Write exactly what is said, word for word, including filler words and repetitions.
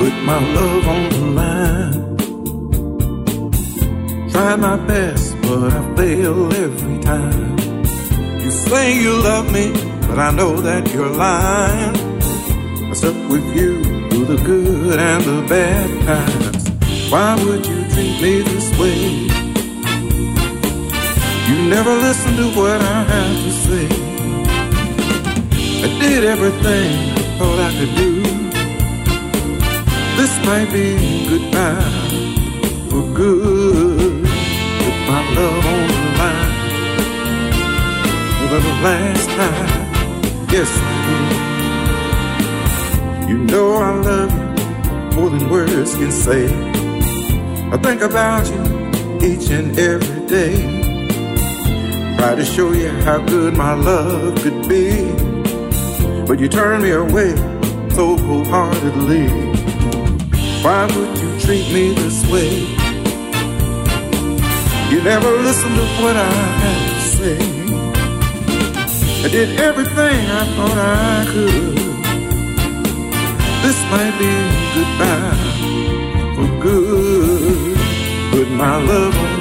put my love on the line. Tried my best, but I fail every time. You say you love me, but I know that you're lying. I stuck with you through the good and the bad times. Why would you treat me this way? You never listen to what I have to say. I did everything I thought I could do. This might be goodbye for good. Put my love on the line for the last time. Yes, I did. You know I love you more than words can say. I think about you each and every day. Try to show you how good my love could be, but you turn me away so wholeheartedly. Why would you treat me this way? You never listen to what I had to say. I did everything I thought I could. This might be goodbye for good. Put my love on